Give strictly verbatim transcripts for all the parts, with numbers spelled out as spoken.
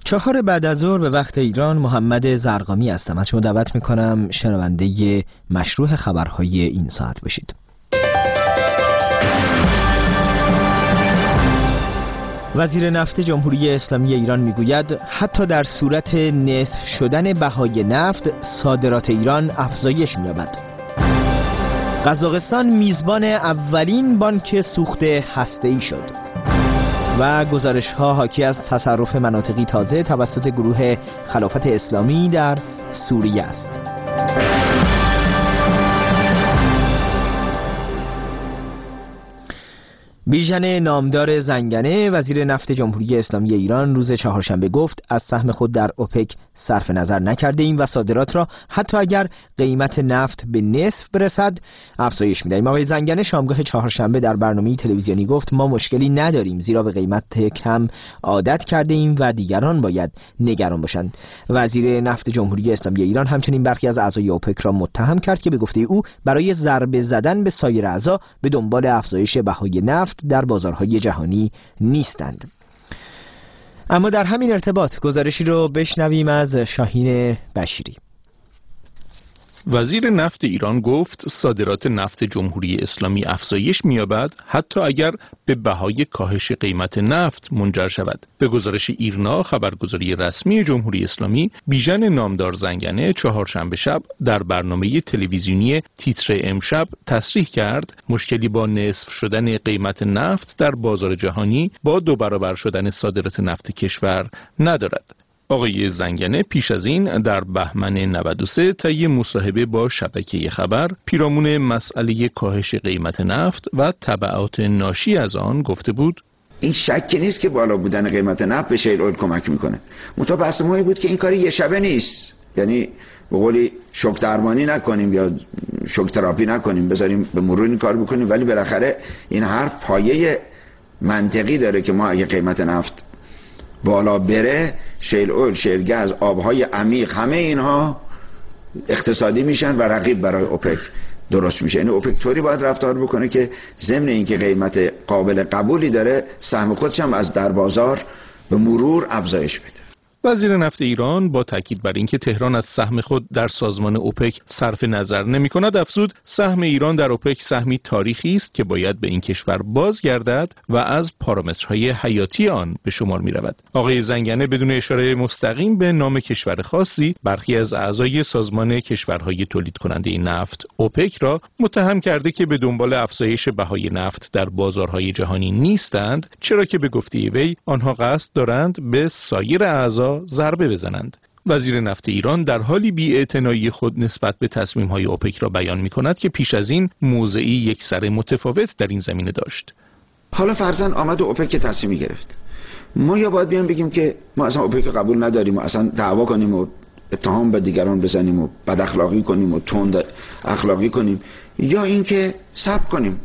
چهار بعد از ظهر به وقت ایران، محمد زرقامی هستم. از شما دعوت میکنم شنونده مشروع خبرهای این ساعت باشید. وزیر نفت جمهوری اسلامی ایران میگوید حتی در صورت نصف شدن بهای نفت، صادرات ایران افزایش می‌یابد. قزاقستان میزبان اولین بانک سوخت هسته‌ای شد و گزارش‌ها حاکی از تصرف مناطقی تازه توسط گروه خلافت اسلامی در سوریه است. بیژن نامدار زنگنه، وزیر نفت جمهوری اسلامی ایران، روز چهارشنبه گفت از سهم خود در اوپک صرف نظر نکرده ایم و صادرات را حتی اگر قیمت نفت به نصف برسد افزایش می‌دهیم. آقای زنگنه شامگاه چهارشنبه در برنامه تلویزیونی گفت ما مشکلی نداریم، زیرا به قیمت کم عادت کرده ایم و دیگران باید نگران باشند. وزیر نفت جمهوری اسلامی ایران همچنین برخی از اعضای اوپک را متهم کرد که به گفته او برای ضربه زدن به سایر اعضا به دنبال افزایش بهای نفت در بازارهای جهانی نیستند. اما در همین ارتباط گزارشی رو بشنویم از شاهین بشیری. وزیر نفت ایران گفت صادرات نفت جمهوری اسلامی افزایش می‌یابد حتی اگر به بهای کاهش قیمت نفت منجر شود. به گزارش ایرنا، خبرگزاری رسمی جمهوری اسلامی، بیژن نامدار زنگنه چهارشنبه شب در برنامه تلویزیونی تیتر امشب تصریح کرد مشکلی با نصف شدن قیمت نفت در بازار جهانی با دو برابر شدن صادرات نفت کشور ندارد. آقای زنگنه پیش از این در بهمن نود و سه طی مصاحبه با شبکه خبر پیرامون مسئله کاهش قیمت نفت و تبعات ناشی از آن گفته بود این شکی نیست که بالا بودن قیمت نفت به شیل اویل کمک میکنه. منتها بحث مهمی بود که این کاری یه شبه نیست، یعنی به قولی شوک درمانی نکنیم یا شوک تراپی نکنیم، بذاریم به مرور این کار بکنیم، ولی بالاخره این حرف پایه منطقی داره که ما اگه قیمت نفت بالا بره، شیل اویل، شیل گاز، آبهای عمیق، همه اینها اقتصادی میشن و رقیب برای اوپک درست میشه. این اوپک طوری باید رفتار بکنه که ضمن اینکه قیمت قابل قبولی داره، سهم خودش هم از در بازار به مرور افزایش بده. وزیر نفت ایران با تاکید بر اینکه تهران از سهم خود در سازمان اوپک صرف نظر نمی‌کند افزود سهم ایران در اوپک سهمی تاریخی است که باید به این کشور بازگردد و از پارامترهای حیاتی آن به شمار می‌رود. آقای زنگنه بدون اشاره مستقیم به نام کشور خاصی برخی از اعضای سازمان کشورهای تولید کننده نفت اوپک را متهم کرده که به دنبال افزایش بهای نفت در بازارهای جهانی نیستند، چرا که به گفته وی آنها قصد دارند به سایر اعضا ضربه بزنند. وزیر نفت ایران در حالی بی‌اعتنایی خود نسبت به تصمیم‌های اوپک را بیان می‌کند که پیش از این موضعی یکسره متفاوت در این زمینه داشت. حالا فرضاً آمد و اوپک تصمیمی گرفت، ما یا باید بیان بگیم که ما اصلا اوپک قبول نداریم و اصلا دعوا کنیم و اتهام به دیگران بزنیم و بد اخلاقی کنیم و تند اخلاقی کنیم، یا اینکه صبر کنیم،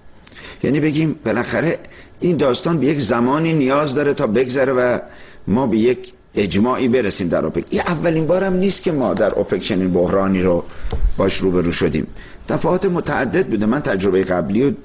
یعنی بگیم بالاخره این داستان به یک زمانی نیاز داره تا بگذره و ما به یک اجماعی برسیم در اوپک. این اولین بارم نیست که ما در اوپک چنین بحرانی رو باش روبرو شدیم. دفعات متعدد بوده. من تجربه قبلی رو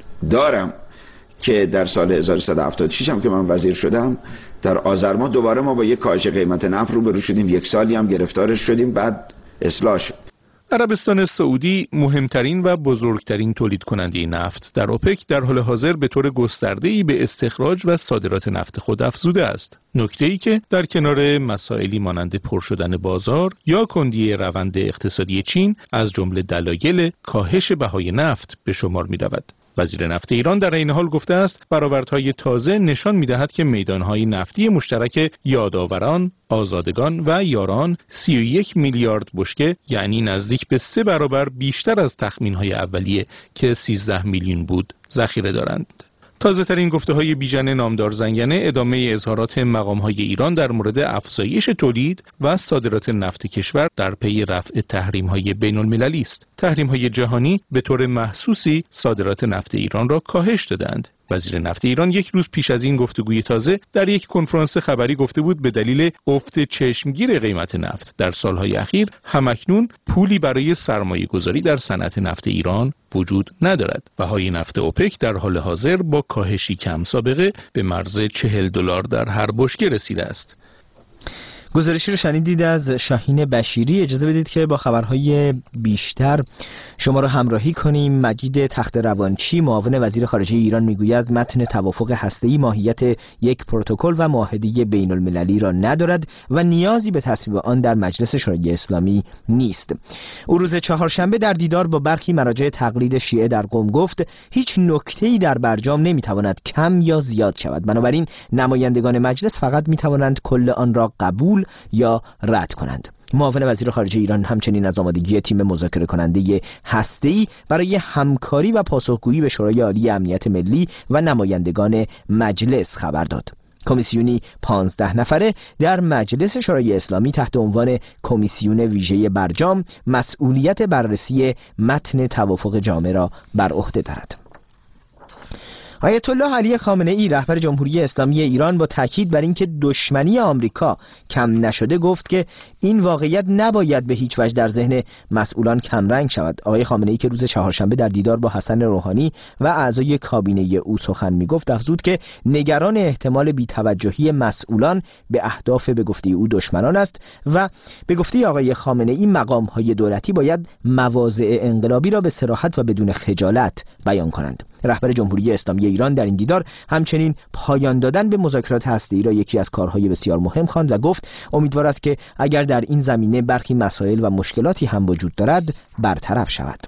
دارم که در سال هزار و سیصد و هفتاد و شش هم که من وزیر شدم، در آذر ماه دوباره ما با یک کاهش قیمت نفت روبرو شدیم، یک سالی هم گرفتارش شدیم، بعد اصلاح شد. عربستان سعودی مهمترین و بزرگترین تولید کننده نفت در اوپک در حال حاضر به طور گسترده‌ای به استخراج و صادرات نفت خود افزوده است. نکته‌ای که در کنار مسائلی مانند پر شدن بازار یا کندی روند اقتصادی چین از جمله دلایل کاهش بهای نفت به شمار می‌رود. وزیر نفت ایران در این حال گفته است برآوردهای تازه نشان می‌دهد که میدانهای نفتی مشترک یادآوران، آزادگان و یاران سی و یک میلیارد بشکه، یعنی نزدیک به سه برابر بیشتر از تخمین‌های اولیه که سیزده میلیون بود، ذخیره دارند. تازه ترین گفته های بیژن نامدار زنگنه ادامه اظهارات مقام های ایران در مورد افزایش تولید و صادرات نفت کشور در پی رفع تحریم های بین المللی است. تحریم های جهانی به طور محسوسی صادرات نفت ایران را کاهش دادند. وزیر نفت ایران یک روز پیش از این گفتگوی تازه در یک کنفرانس خبری گفته بود به دلیل افت چشمگیر قیمت نفت در سالهای اخیر همکنون پولی برای سرمایه گذاری در صنعت نفت ایران وجود ندارد. بهای نفت اوپک در حال حاضر با کاهشی کم سابقه به مرز چهل دلار در هر بشکه رسیده است. گزارشی رو شنیدید از شاهین بشیری. اجازه بدید که با خبرهای بیشتر شما را همراهی کنیم. مجید تخت روانچی معاون وزیر خارجه ایران میگوید متن توافق هسته‌ای ماهیت یک پروتکل و معاهده بین المللی را ندارد و نیازی به تصویب آن در مجلس شورای اسلامی نیست. او روز چهارشنبه در دیدار با برخی مراجع تقلید شیعه در قم گفت هیچ نکته‌ای در برجام نمیتواند کم یا زیاد شود، بنابراین نمایندگان مجلس فقط میتوانند کل آن را قبول یا رد کنند. معاون وزیر خارجه ایران همچنین از آمادگی تیم مذاکره کننده هسته‌ای برای همکاری و پاسخگویی به شورای عالی امنیت ملی و نمایندگان مجلس خبر داد. کمیسیونی پانزده نفره در مجلس شورای اسلامی تحت عنوان کمیسیون ویژه برجام مسئولیت بررسی متن توافق جامع را بر عهده دارد. آیت الله علی خامنه ای رهبر جمهوری اسلامی ایران با تاکید بر اینکه دشمنی آمریکا کم نشده گفت که این واقعیت نباید به هیچ وجه در ذهن مسئولان کمرنگ شود. آقای خامنه ای که روز چهارشنبه در دیدار با حسن روحانی و اعضای کابینه او سخن میگفت افزود که نگران احتمال بی‌توجهی مسئولان به اهداف به گفته او دشمنان است و به گفته آقای خامنه ای مقام‌های دولتی باید مواضع انقلابی را به صراحت و بدون خجالت بیان کنند. رهبر جمهوری اسلامی ایران در این دیدار همچنین پایان دادن به مذاکرات هسته‌ای را یکی از کارهای بسیار مهم خواند و گفت امیدوار است که اگر در این زمینه برخی مسائل و مشکلاتی هم وجود دارد برطرف شود.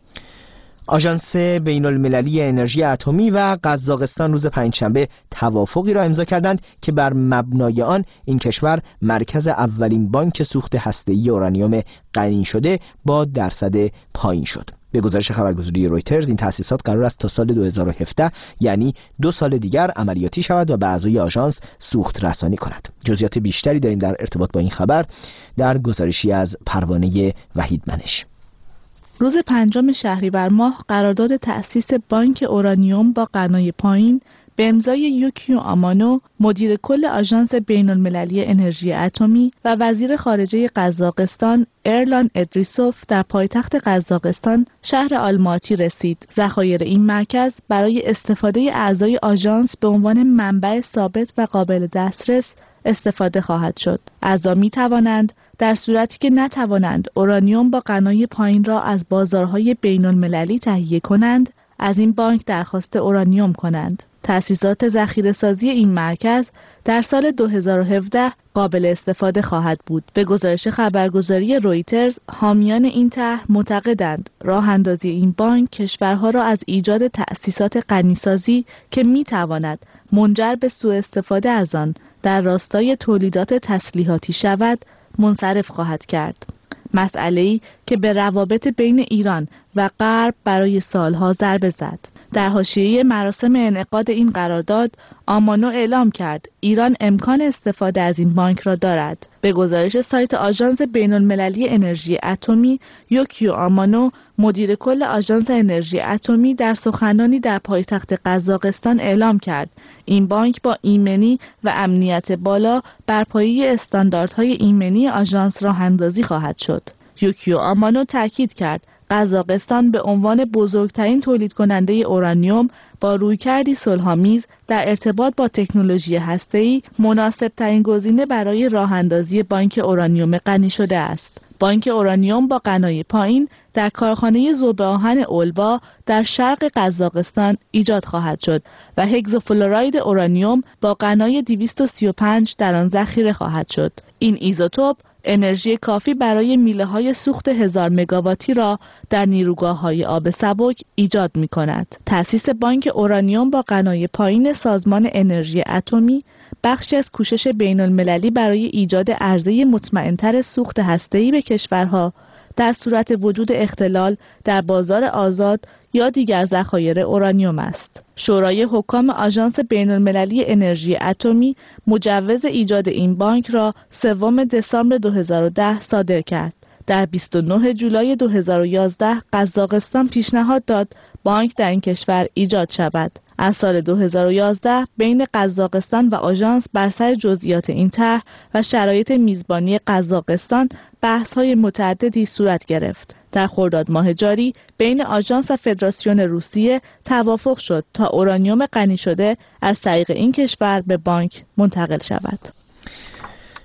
آژانس بین المللی انرژی اتمی و قزاقستان روز پنجشنبه توافقی را امضا کردند که بر مبنای آن این کشور مرکز اولین بانک سوخت هسته‌ای اورانیوم غنی شده با درصد پایین شد. به گزارش خبرگزاری رویترز این تأسیسات قرار است تا سال دو هزار و هفده یعنی دو سال دیگر عملیاتی شود و به اعضای آژانس سوخت رسانی کند. جزئیات بیشتری داریم در ارتباط با این خبر در گزارشی از پروانه وحید منش. روز پنجم شهریور ماه قرارداد تأسیس بانک اورانیوم با غنای پایین به امضای یوکیو آمانو مدیر کل آژانس بین المللی انرژی اتمی و وزیر خارجه قزاقستان ارلان ادریسوف در پایتخت قزاقستان شهر آلماتی رسید. ذخایر این مرکز برای استفاده اعضای آژانس به عنوان منبع ثابت و قابل دسترس استفاده خواهد شد. اعضا می توانند در صورتی که نتوانند اورانیوم با غنای پایین را از بازارهای بین المللی تهیه کنند، از این بانک درخواست اورانیوم کنند. تأسیسات ذخیره‌سازی این مرکز در سال دو هزار و هفده قابل استفاده خواهد بود. به گزارش خبرگزاری رویترز، حامیان این طرح معتقدند راه اندازی این بانک کشورها را از ایجاد تأسیسات غنیسازی که می‌تواند منجر به سوء استفاده از آن در راستای تولیدات تسلیحاتی شود منصرف خواهد کرد. مسئله‌ای که به روابط بین ایران و غرب برای سالها ضربه زد. در حاشیه مراسم انعقاد این قرارداد، آمانو اعلام کرد ایران امکان استفاده از این بانک را دارد. به گزارش سایت آژانس بین المللی انرژی اتمی، یوکیو آمانو مدیر کل آژانس انرژی اتمی در سخنانی در پایتخت قزاقستان اعلام کرد این بانک با ایمنی و امنیت بالا بر پایه استانداردهای ایمنی آژانس راه اندازی خواهد شد. یوکیو آمانو تاکید کرد قزاقستان به عنوان بزرگترین تولید کننده اورانیوم با رویکردی صلح‌آمیز در ارتباط با تکنولوژی هسته‌ای مناسب‌ترین گزینه برای راه اندازی بانک اورانیوم غنی شده است. بانک اورانیوم با غنای پایین در کارخانه ذوب آهن اولبا در شرق قزاقستان ایجاد خواهد شد و هگزوفلوراید اورانیوم با غنای دویست و سی و پنج در آن ذخیره خواهد شد. این ایزوتوپ انرژی کافی برای میله‌های سوخت هزار مگاواتی را در نیروگاه‌های آب سبک ایجاد می‌کند. تأسیس بانک اورانیوم با غنای پایین سازمان انرژی اتمی بخشی از کوشش بین‌المللی برای ایجاد عرضه مطمئن‌تر سوخت هسته‌ای به کشورها در صورت وجود اختلال در بازار آزاد یا دیگر ذخایر اورانیوم است. شورای حکام آژانس بین‌المللی انرژی اتمی مجوز ایجاد این بانک را سوم دسامبر دو هزار و ده صادر کرد. در بیست و نه جولای دو هزار و یازده قزاقستان پیشنهاد داد بانک در این کشور ایجاد شود. از سال دو هزار و یازده بین قزاقستان و آژانس بر سر جزئیات این طرح و شرایط میزبانی قزاقستان بحث‌های متعددی صورت گرفت. در خرداد ماه جاری بین آژانس و فدراسیون روسیه توافق شد تا اورانیوم غنی شده از طریق این کشور به بانک منتقل شود.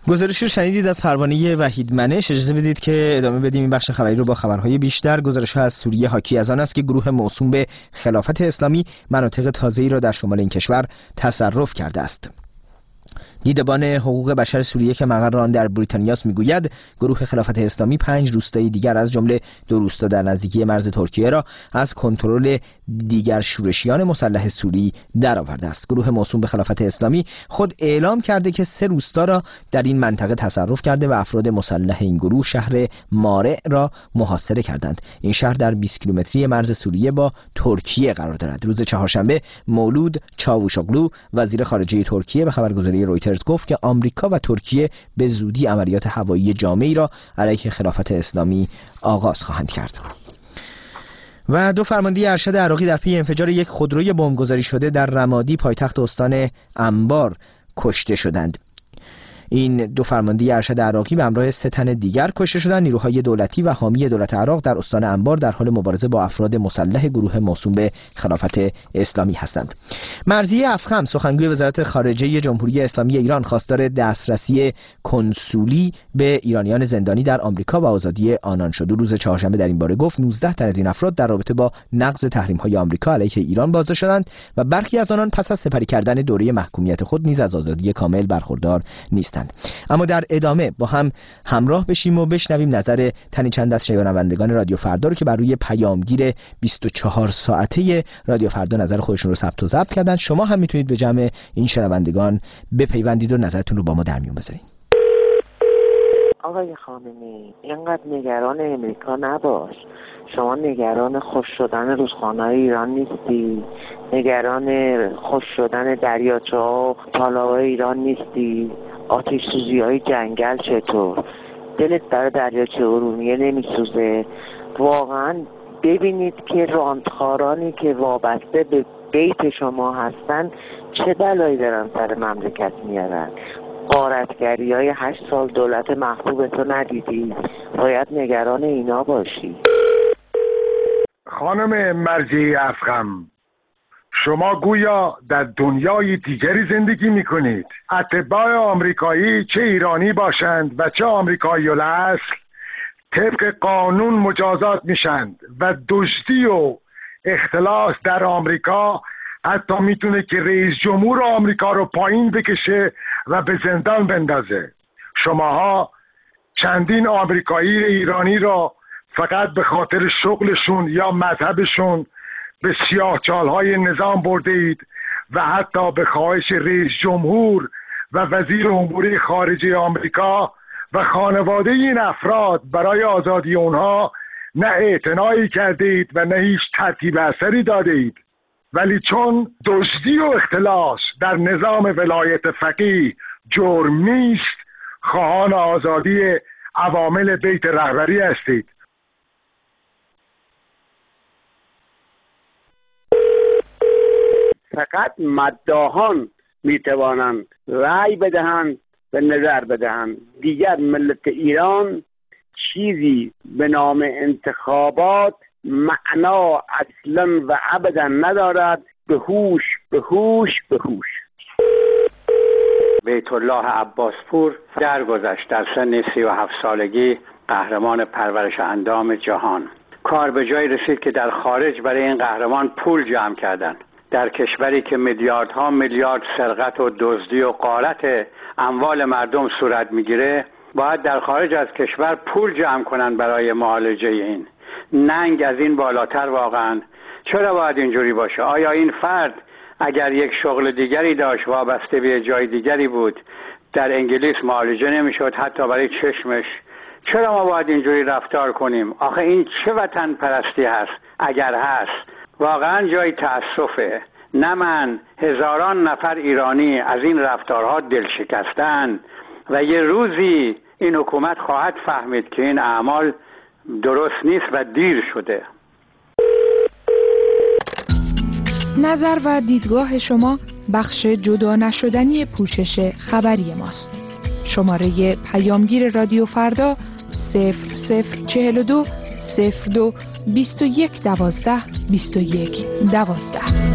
گزارش رو شنیدید از پروانه وحید منش. اجازه بدید که ادامه بدیم این بخش خبری رو با خبرهای بیشتر. گزارش ها از سوریه حاکی از آن است که گروه موسوم به خلافت اسلامی مناطق تازه‌ای را در شمال این کشور تصرف کرده است. دیدبان حقوق بشر سوریه که مقر آن در بریتانیاست میگوید گروه خلافت اسلامی پنج روستای دیگر از جمله دو روستا در نزدیکی مرز ترکیه را از کنترل دیگر شورشیان مسلح سوری درآورده است. گروه موسوم به خلافت اسلامی خود اعلام کرده که سه روستا را در این منطقه تصرف کرده و افراد مسلح این گروه شهر مارع را محاصره کردند. این شهر در بیست کیلومتری مرز سوریه با ترکیه قرار دارد. روز چهارشنبه مولود چاوشوغلو وزیر خارجه ترکیه به خبرگزاری رویترز گفت که آمریکا و ترکیه به زودی عملیات هوایی جامعی را علیه خلافت اسلامی آغاز خواهند کرد. و دو فرمانده ارشد عراقی در پی انفجار یک خودروی بمبگذاری شده در رمادی پایتخت استان انبار کشته شدند. این دو فرمانده ارشد عراقی به همراه سه تن دیگر کشته شدند. نیروهای دولتی و حامی دولت عراق در استان انبار در حال مبارزه با افراد مسلح گروه موسوم به خلافت اسلامی هستند. مرضیه افخم سخنگوی وزارت خارجه جمهوری اسلامی ایران خواستار دسترسی کنسولی به ایرانیان زندانی در آمریکا و آزادی آنان شد. روز چهارشنبه در این باره گفت نوزده تن از این افراد در رابطه با نقض تحریم‌های آمریکا علیه ایران بازداشت شدند و برخی از آنان پس از سپری کردن دوره محکومیت خود نیز از آزادی کامل برخوردار نیستند. اما در ادامه با هم همراه بشیم و بشنویم نظر تنی چند از شنوندگان رادیو فردا رو که بر روی پیامگیر بیست و چهار ساعته رادیو فردا نظر خودشون رو ثبت و ضبط کردن. شما هم میتونید به جمع این شنوندگان بپیوندید و نظرتون رو با ما در میون بذارید. آقای خامنه‌ای اینقدر نگران امریکا نباش. شما نگران خوش شدن رودخانه‌های ایران نیستی، نگران خوش شدن دریاچه‌ها و تالاب‌های ایران نیستی، آتش سوزی‌های جنگل چطور؟ دلت برای دریاچه ارومیه نمیسوزه؟ واقعا ببینید که راندخارانی که وابسته به بیت شما هستن چه بلایی دارن سر مملکت میارن. غارتگری های هشت سال دولت محبوب تو ندیدی؟ باید نگران اینا باشی. خانم مرجعی افخم، شما گویا در دنیای دیگری زندگی میکنید. اتباع آمریکایی چه ایرانی باشند و چه آمریکایی الاصل طبق قانون مجازات میشند و دزدی و اختلاس در آمریکا حتی میتونه که رئیس جمهور آمریکا رو پایین بکشه و به زندان بندازه. شماها چندین آمریکایی ایرانی را فقط به خاطر شغلشون یا مذهبشون به سیاهچال‌های نظام برده اید و حتی به خواهش رئیس جمهور و وزیر امور خارجه آمریکا و خانواده این افراد برای آزادی اونها نه اعتنایی کرده اید و نه هیچ ترتیب اثری داده اید. ولی چون دزدی و اختلاس در نظام ولایت فقیه جرم نیست، خواهان آزادی عوامل بیت رهبری هستید. فقط مداحان میتوانند رأی بدهند و نظر بدهند. دیگر ملت ایران چیزی به نام انتخابات معنا اصلا و ابدا ندارد. به هوش به هوش به هوش. بیت الله عباسپور درگذشت در سن سی و هفت سالگی قهرمان پرورش اندام جهان. کار به جای رسید که در خارج برای این قهرمان پول جمع کردند. در کشوری که میلیاردها میلیارد سرقت و دزدی و غارت اموال مردم صورت میگیره، باید در خارج از کشور پول جمع کنن برای معالجه این. ننگ از این بالاتر واقعا. چرا باید اینجوری باشه؟ آیا این فرد اگر یک شغل دیگری داشت وابسته به جای دیگری بود در انگلیس معالجه نمیشد حتی برای چشمش؟ چرا ما باید اینجوری رفتار کنیم؟ آخه این چه وطن پرستی هست؟ اگر هست واقعا جای تأسفه. نه من، هزاران نفر ایرانی از این رفتارها دل شکستن و یه روزی این حکومت خواهد فهمید که این اعمال درست نیست و دیر شده. نظر و دیدگاه شما بخش جدا نشدنی پوشش خبری ماست. شماره پیامگیر رادیو فردا صفر صفر چهل و دو صفر دو بیست و یک دوازده بیست و یک دوازده.